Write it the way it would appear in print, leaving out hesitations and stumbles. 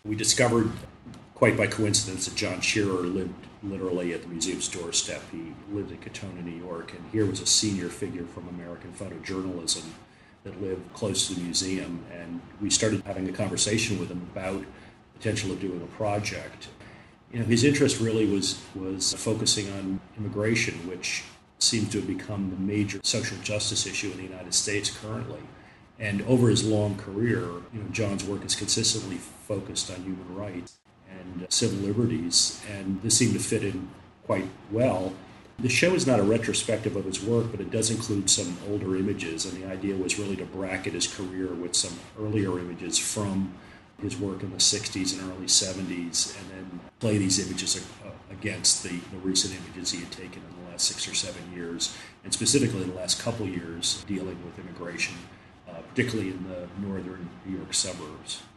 We discovered, quite by coincidence, that John Shearer lived literally at the museum's doorstep. He lived in Katona, New York, and here was a senior figure from American photojournalism that lived close to the museum. And we started having a conversation with him about the potential of doing a project. His interest really was focusing on immigration, which seems to have become the major social justice issue in the United States currently. And over his long career, John's work is consistently focused on human rights and civil liberties, and this seemed to fit in quite well. The show is not a retrospective of his work, but it does include some older images, and the idea was really to bracket his career with some earlier images from his work in the 60s and early 70s, and then play these images against the recent images he had taken in the last 6 or 7 years, and specifically the last couple years dealing with immigration, particularly in the northern New York suburbs.